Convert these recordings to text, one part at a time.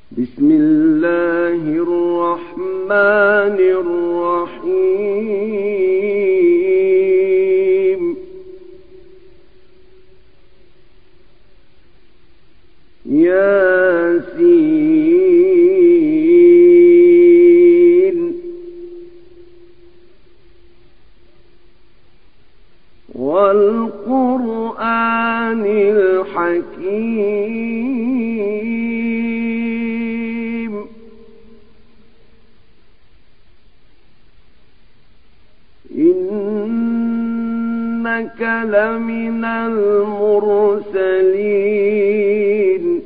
بسم الله الرحمن الرحيم ياسين والقرآن الحكيم إنك لمن المرسلين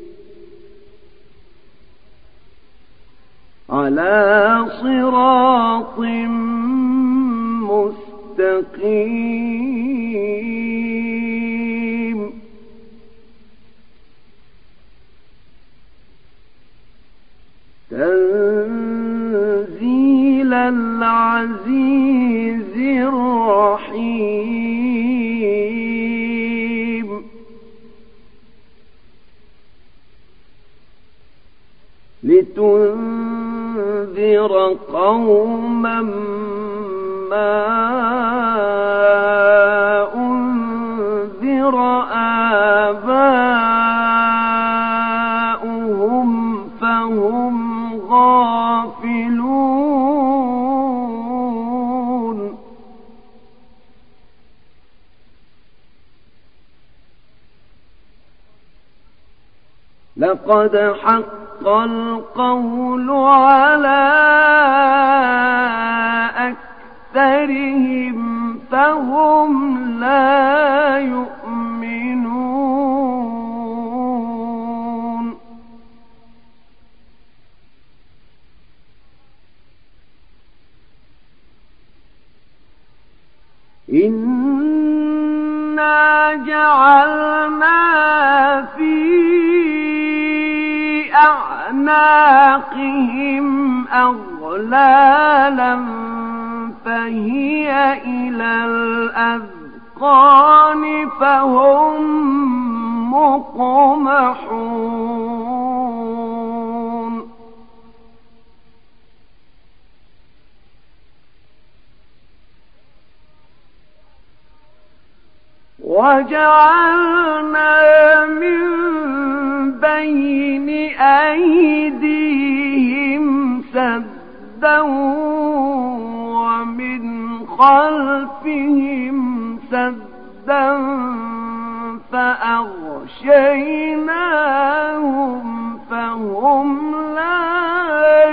على صراط مستقيم تنزيل العزيز الرحيم لتنذر قوما ما أنذر آباؤهم فهم غافلون لقد حق القول على أكثرهم فهم لا يؤمنون إنا جعلنا في أعناقهم أغلالا فهي إلى الأذقان فهم مقمحون وجعلنا من بين أيديهم سدا ومن خلفهم سدا فأغشيناهم فهم لا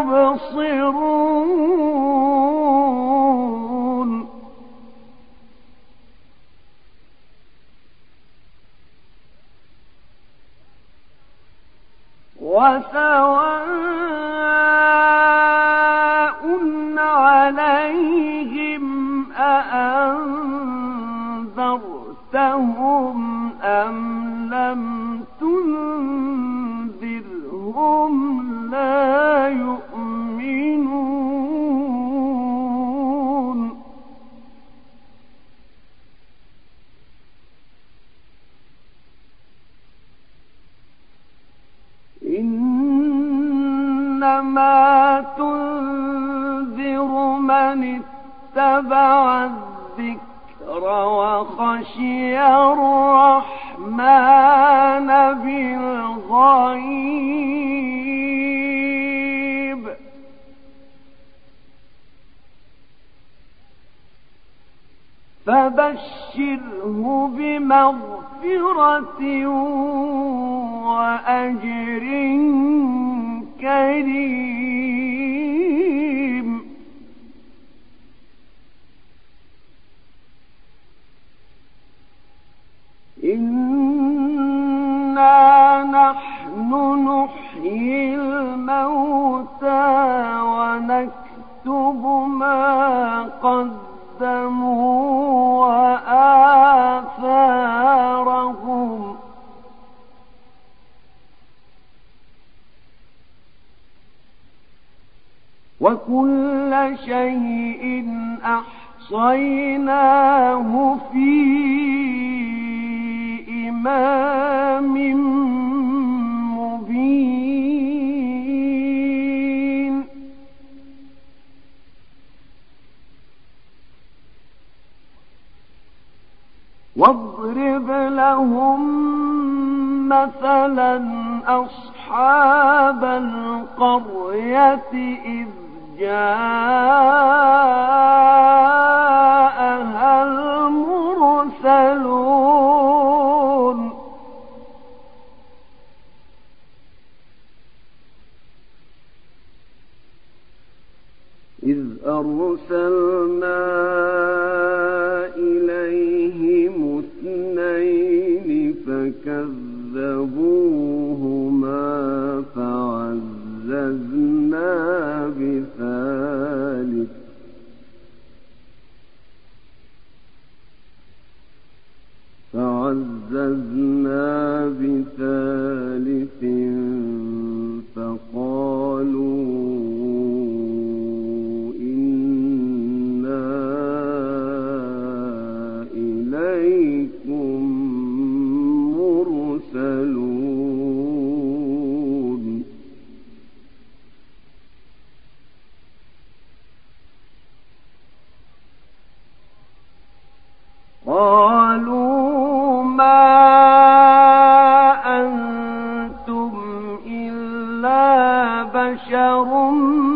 يبصرون وسواء عليهم أأنذرتهم أم لم تنذرهم لا يؤمنون إنما تنذر من اتبع الذكر وخشي الرحمن بالغيب فبشره بمغفرة وأجر كريم إنا نحن نحيي الموتى ونكتب ما قدموا وآثارهم وكل شيء أحصيناه في إمام مبين لهم مثلا أصحاب القرية إذ جاءها المرسلون إذ أرسلنا إليهم اثنين فكذبوهما فعززنا بثالث فقالوا إنا إليكم مرسلون قالوا ما أنتم إلا بشر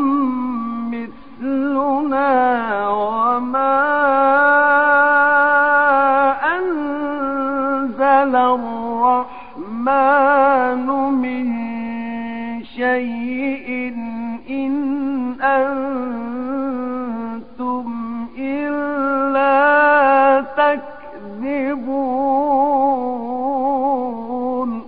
مثلنا وما أنزل الرحمن من شيء إن أنتم إلا تكذبون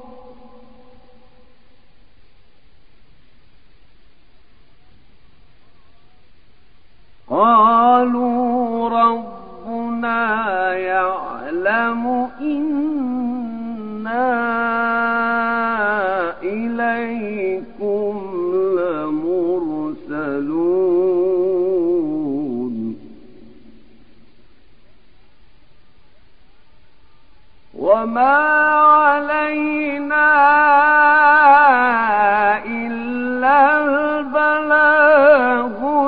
قالوا ربنا يعلم إنا إليكم لمرسلون وما علينا إلا البلاغ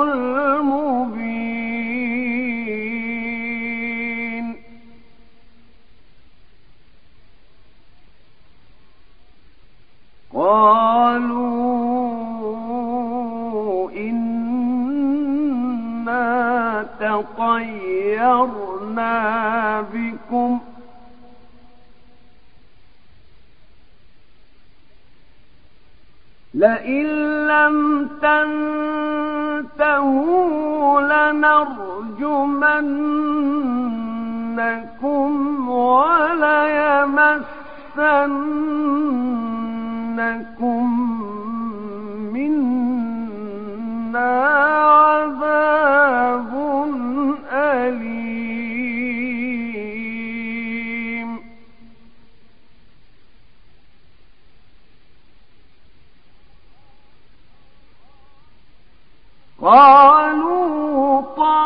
المبين قالوا إنا تطيرنا بكم لئن لم تنتهوا لنرجمنكم وليمسنكم منا عذاب أليم قالوا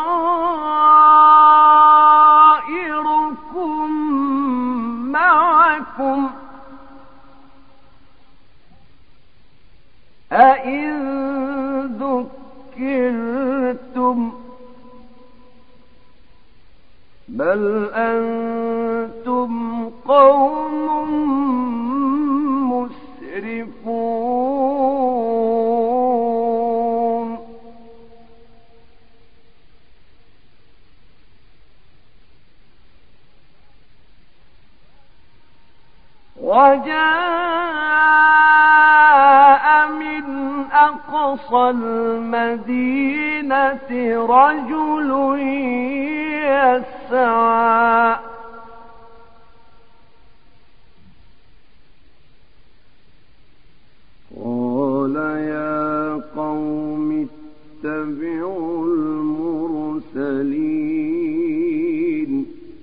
طائركم معكم أئن ذكرتم بل أنتم قوم مسرفون وجاء من أقصى المدينة رجل يسعى قال يا قوم اتبعوا المرسلين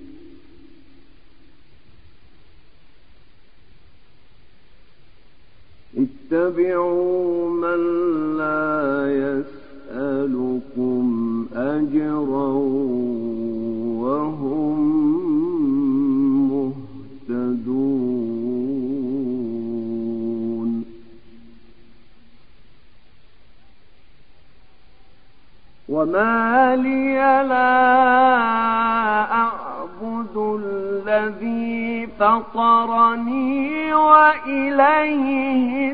اتبعوا من لا يسألكم أجرا وهم مهتدون وما لي لا أعبد الذي فطرني وإليه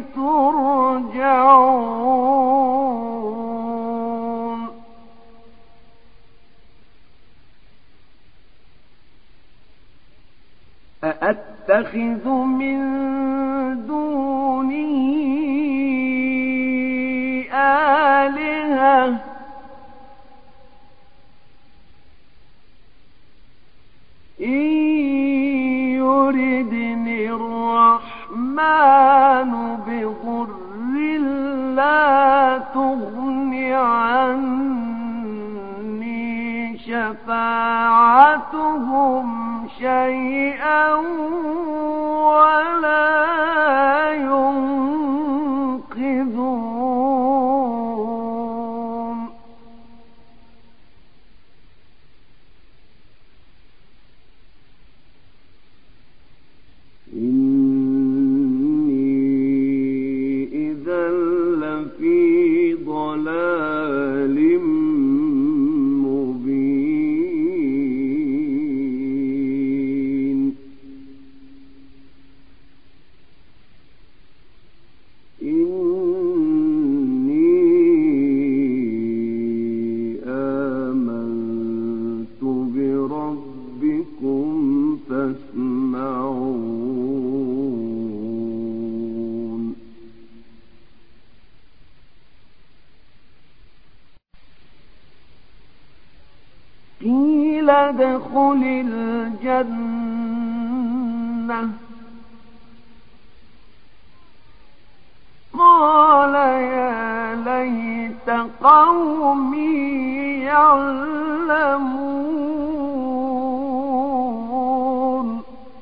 ترجعون أأتخذ من دونه آلهة إن يردني الرحمن بضر لا تغن عني شفاعتهم شيئا ولا ينقذون إني إذا لفي ضلال مبين إني آمنت بربكم فاسمعون قيل ادخل الجنة قال يا ليت قومي يعلمون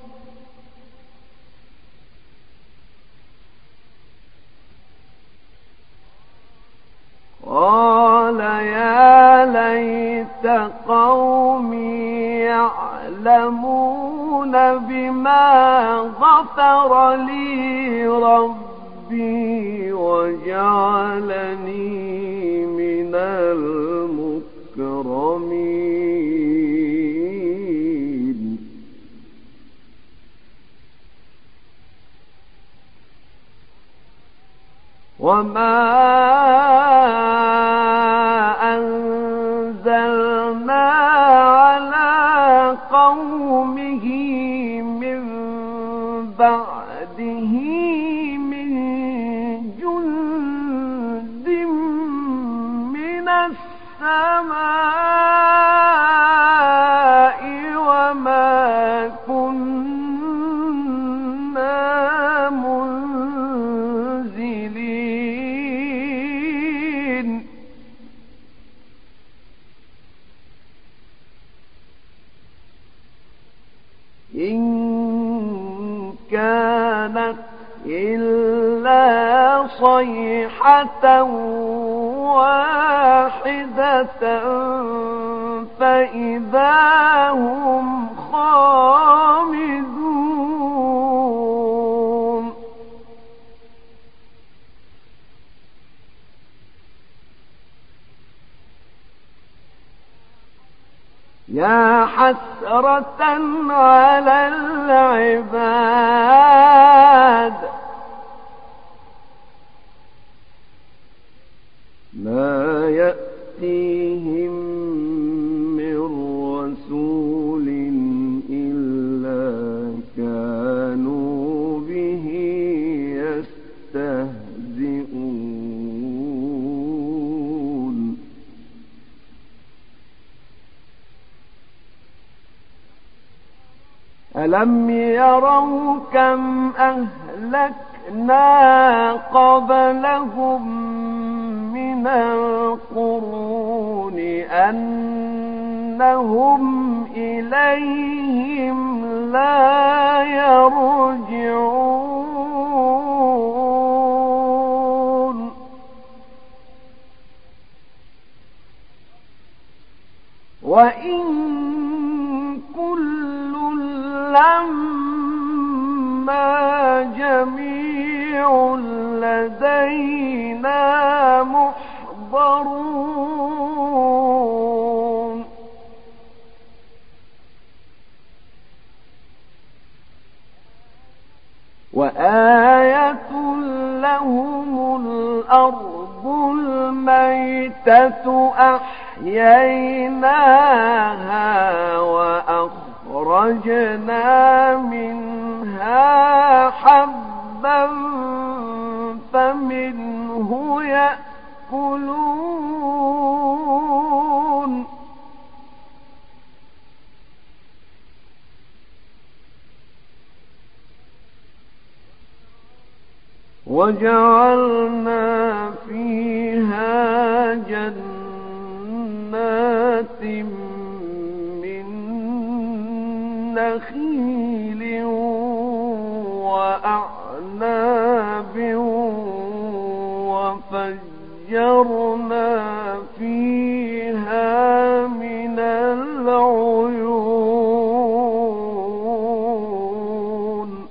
قال يا ليت قومي يعلمون بما غفر لي ربي وجعلني من المكرمين وما أنزلنا على قومه من بعده من جند من السماء وما كنا منزلين إن كانت إلا صيحة واحدة فإذا هم خامدون يا حسرة على العباد ما يأتيهم من رسول إلا كانوا به يستهزئون ألم يروا كم أهلكنا قبلهم من القرون أنهم إليهم لا يرجعون وإن كل لما جميع لدينا محضرون لهم الأرض الميتة أحييناها وأخرجنا منها حبا فمنه يأكلون وجعلنا فيها جنات من نخيل وأعناب وفجرنا فيها من العيون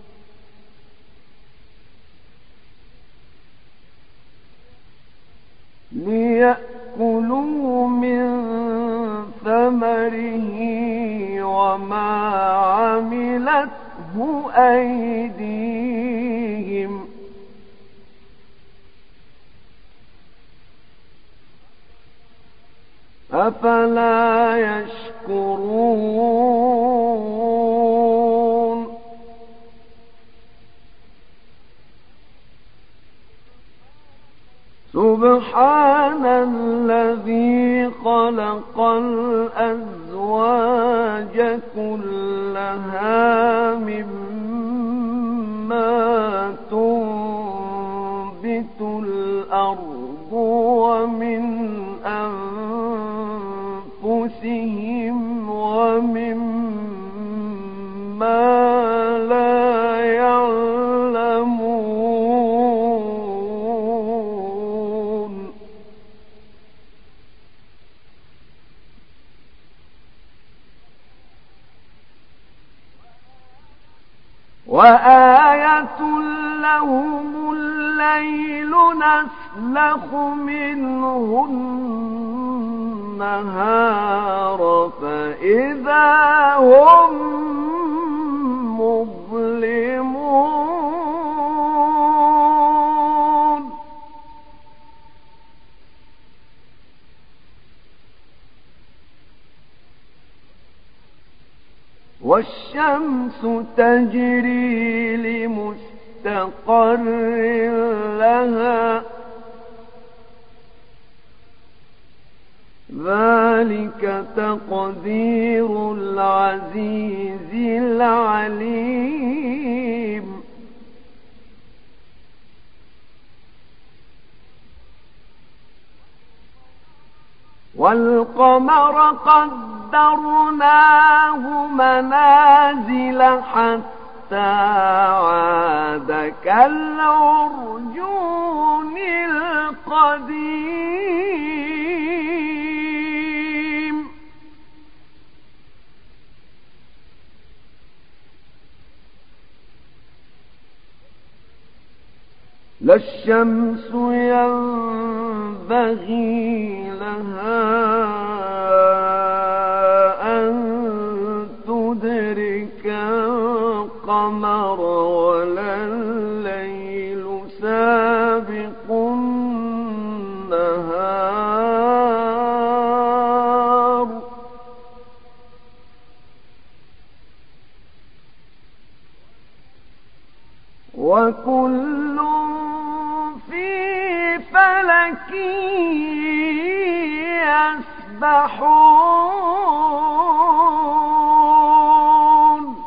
ليأكلوا من ثمره وما عملته أيديهم أفلا يشكرون سبحان الذي خلق الأزواج كلها مما تنبت الأرض ومن أنفسهم ومما لا يعلمون وآية لهم الليل نسلخ منه النهار فإذا هم مظلمون والشمس تجري لمستقر لها ذلك تقدير العزيز العليم والقمر قدرناه منازل حتى عاد كالعرجون القديم لا الشمس ينبغي لها أن تدرك القمر ولا الليل سابق النهار وكل في فلك يسبحون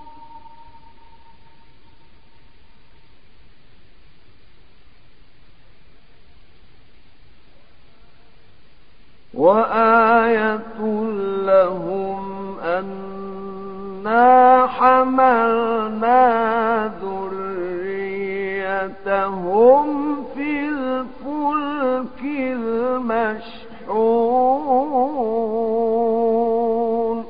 وآية لهم أنا حملنا ذريتهم في الفلك المشحون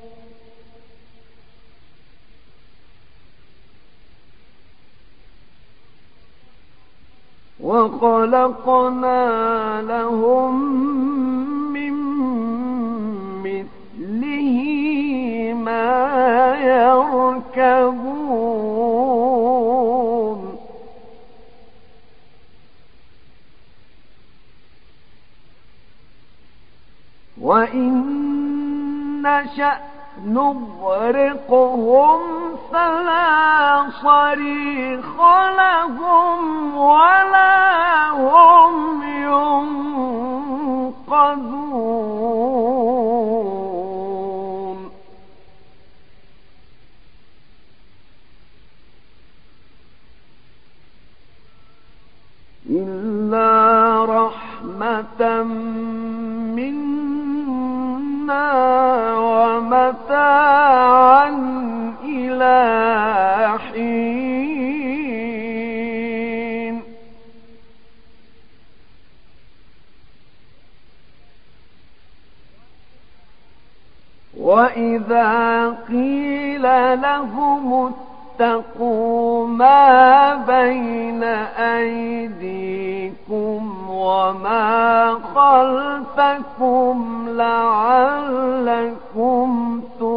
وخلقنا لهم من مثله ما يركبون وإن نشأ نغرقهم فلا صريخ لهم ولا هم ينقذون إلا رحمة منا ومتاعا إلى حين وإذا قيل لهم اتقوا ما بين أيديكم وما خلفكم لعلكم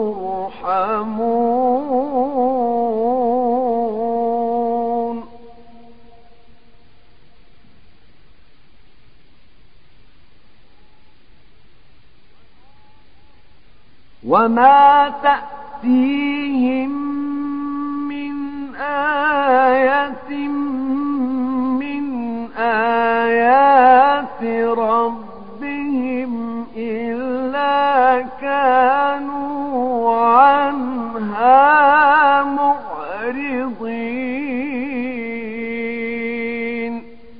ترحمون وما تأتيهم آية من آيات ربهم إلا كانوا عنها معرضين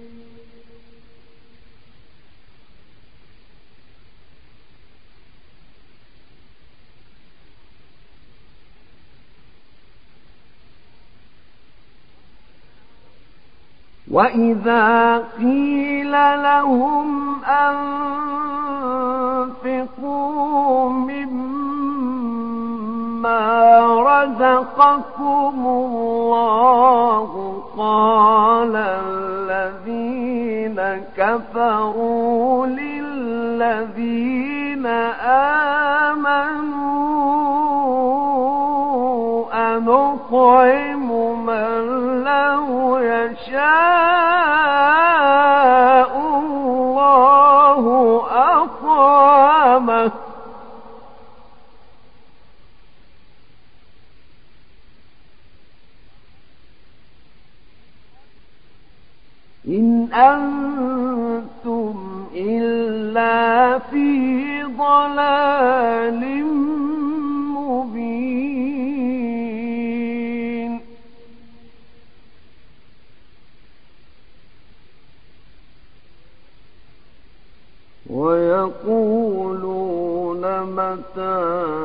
وإذا قيل لهم أنفقوا مما رزقكم الله قال الذين كفروا للذين آمنوا أنطعم من لو يشاء الله أطعمه إن أنتم إلا في ضلال مبين ويقولون متى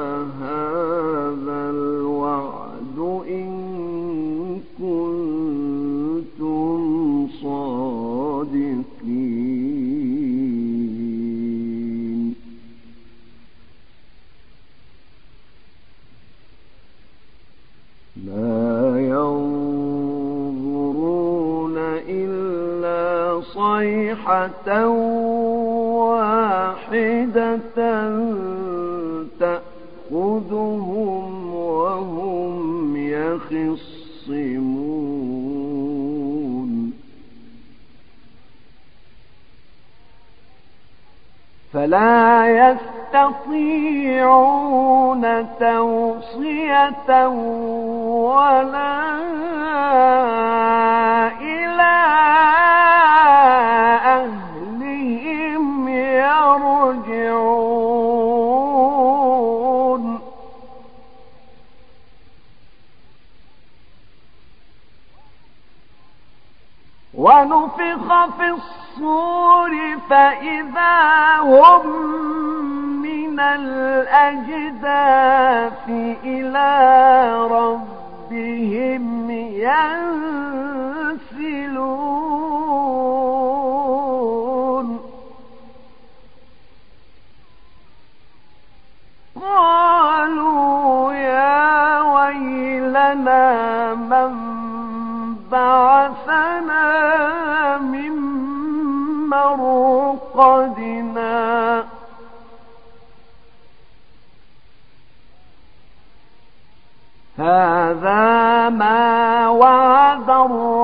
هذا الوعد إن كنتم صادقين لا ينظرون إلا صيحة واحدة تأخذهم وهم يخصمون فلا يستطيعون توصية ولا إلى أهلهم يرجعون ونفخ في الصور فإذا هم من الأجداث إلى ربهم ينسلون قالوا يا ويلنا من بعثنا من مرقدنا هذا ما وعد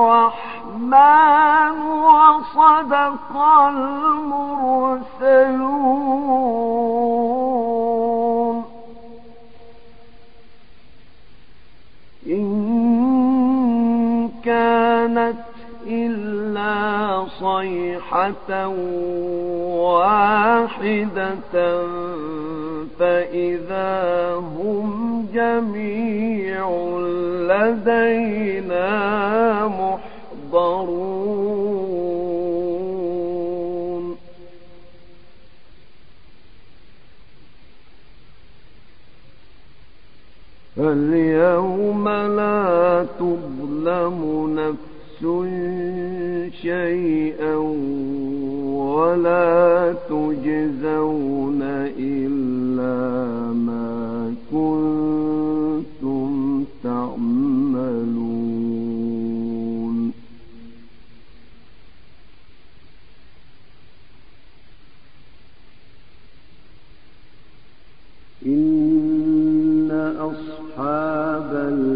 الرحمن وصدق المرسلون إلا صيحة واحدة فإذا هم جميع لدينا محضرون فاليوم لا تظلم نفس شيئا ولا تجزون إلا ما كنتم تعملون إن أصحاب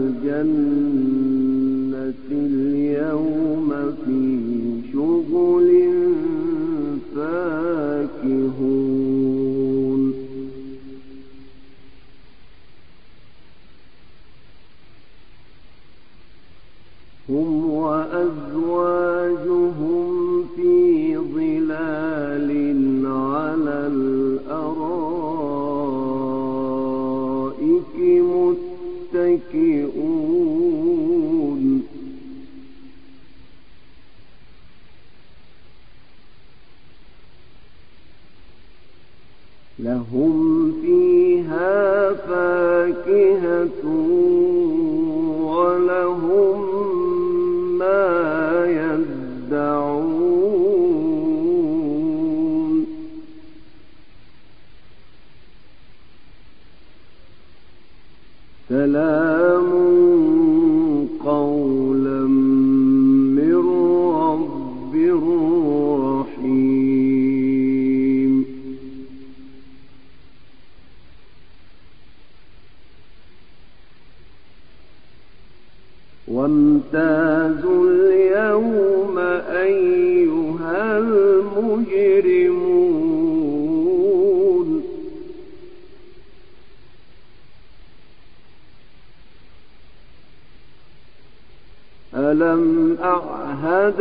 الجنة اليوم في شغل فاكهون هم وأزواجهم في ظلال على الأرائك متكئون لهم فيها فاكهة ولهم ما يدعون سلام قولا من رب رحيم وامتازوا اليوم أيها المجرمون ألم أعهد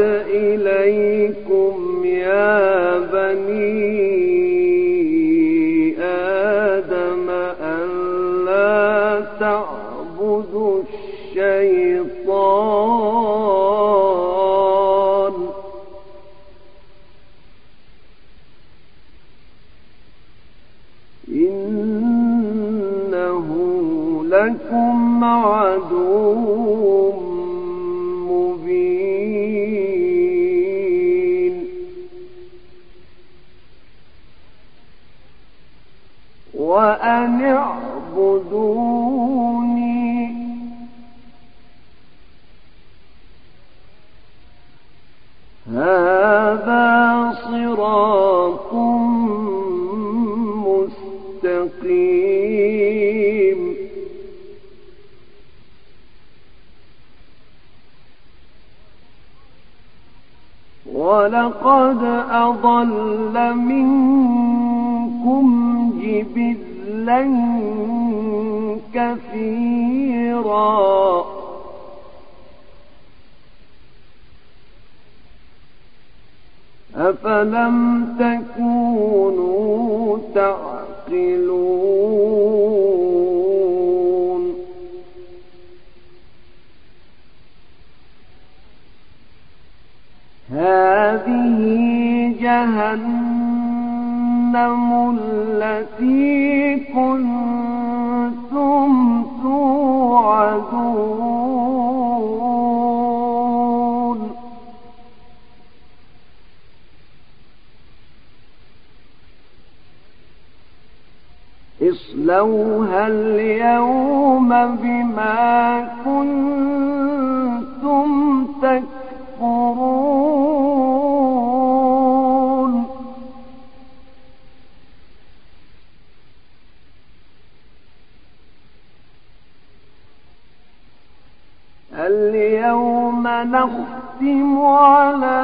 إليكم يا بني آدم أن لا تعبدوا الشيطان إنه لكم عدو مبين وأن اعبدوني هذا صراط مستقيم ولقد أضل منكم جبلا كثيرا أفلم تكونوا تعقلون هذه جهنم التي كنتم توعدون اصلوها اليوم بما كنتم تكفرون اليوم نختم على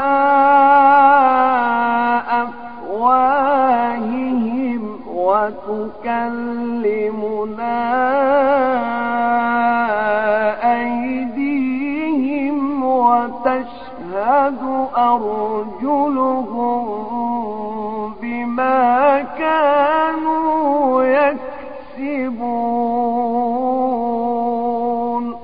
أفواههم وتكلمنا أيديهم وتشهد أرجلهم بما كانوا يكسبون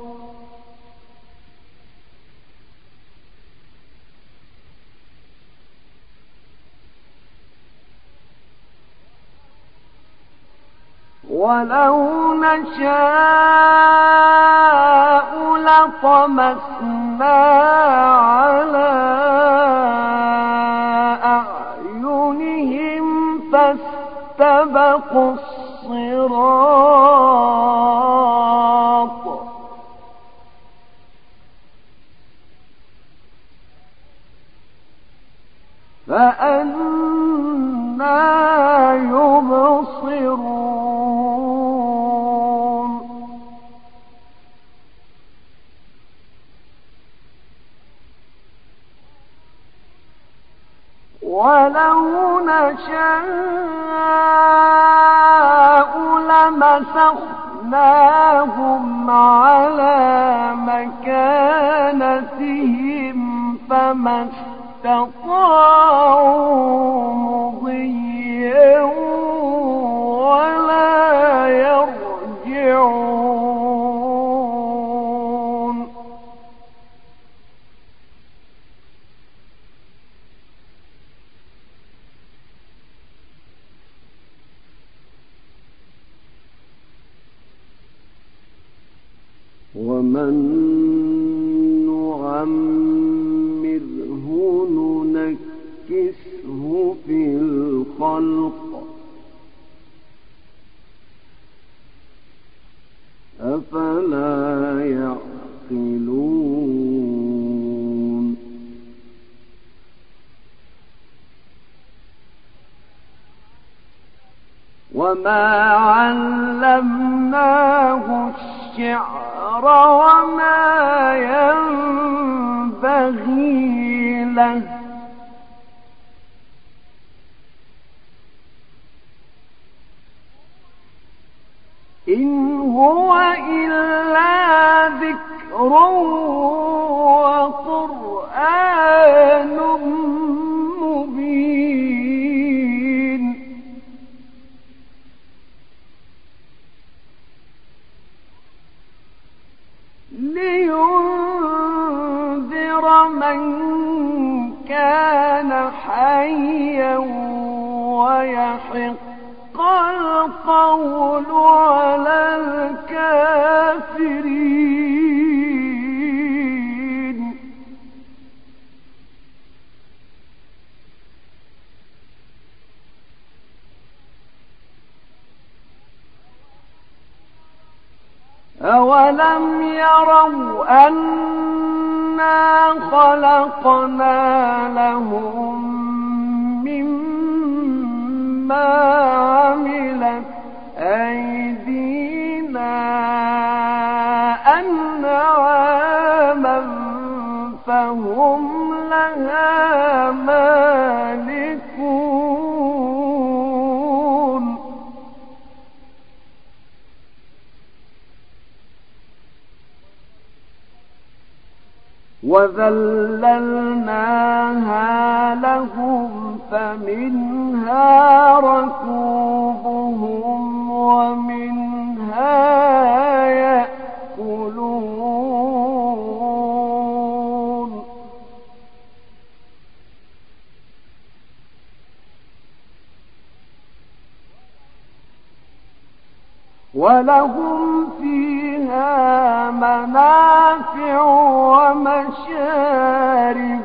ولو نشاء لطمسنا على أعينهم فاستبقوا الصراط فأنى يبصرون ولو نشاء لمسخناهم على مكانتهم فما استطاعوا مضيا ولا يرجعون ومن نعمره ننكسه في الخلق أفلا يعقلون وما علمناه الشعر وما ينبغي له إن هو إلا ذكر وقرآن مبين لينذر من كان حيا ويحق القول على الكافرين أولم يروا أنا خلقنا لهم مما عملت أيدينا أنعاما فهم لها مالكون وذللناها لهم فمنها ركوبهم ومنها يأكلون ولهم فيها منافع ومشارب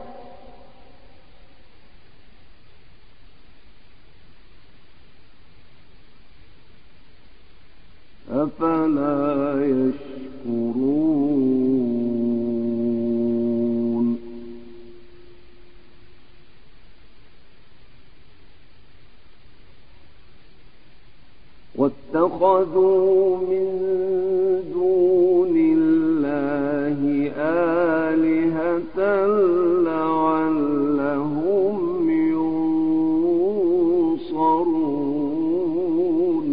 أفلا يشكرون واتخذوا من دون الله آلهة لعلهم ينصرون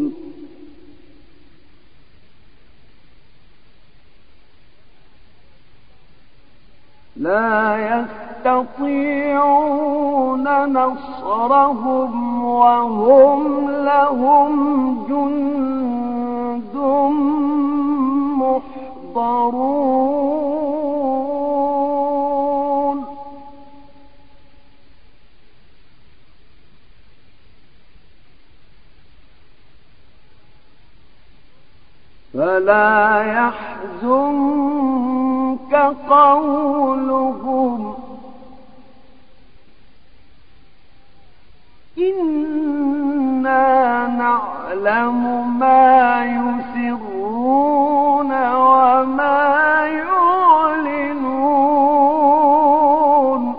لا يستطيعون نصرهم وهم لهم جند محضرون فلا يحزنك قولهم إنا نعلم ما يسرون وما يعلنون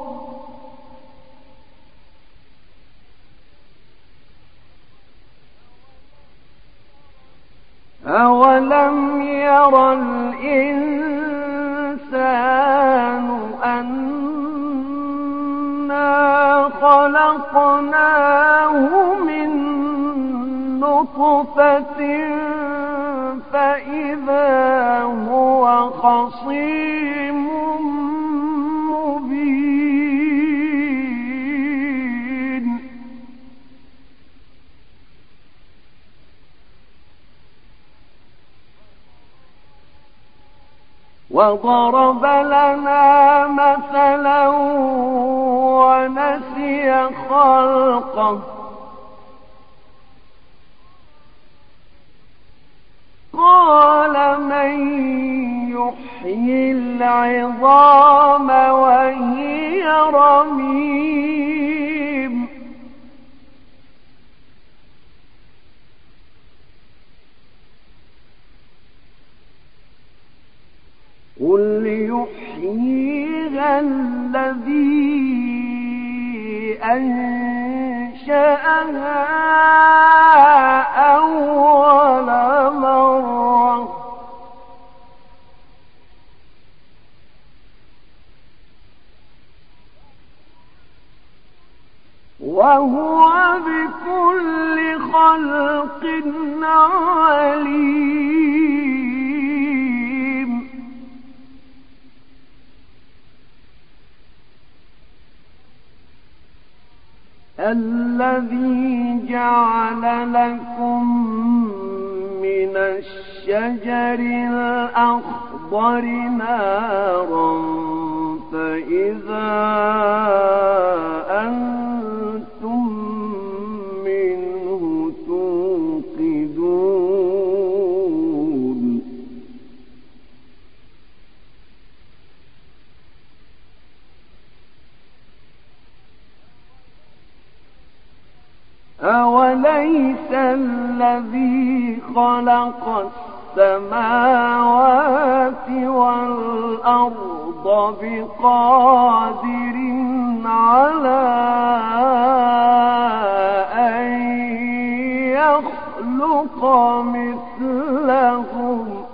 أولم ير الإنسان أنا خلقناه من نطفة فإذا هو خصيم مبين وضرب لنا مثلا ونسي خلقه قال من يحيي العظام وهي رميم قل يحييها الذي أنشأها أول مرة وهو بكل خلق عليم الذي جعل لكم من الشجر الأخضر نارا فإذا أنتم منه توقدون أوليس الذي خلق السماوات والأرض بقادر على أن يخلق مثلهم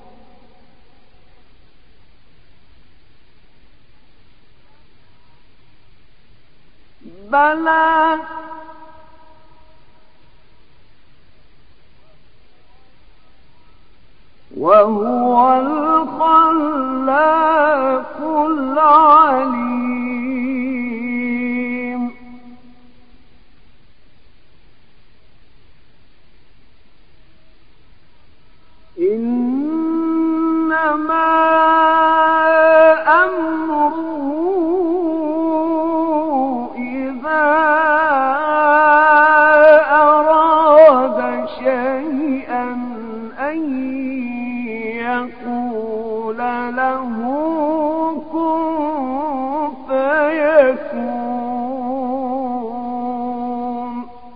بلى وهو الخلاق العليم إنما أمره إذا أراد شيئا أن يقول له كن فيكون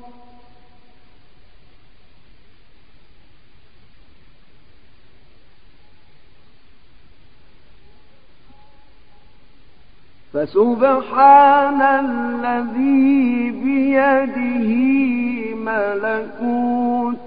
فسبحان الذي بيده ملكوت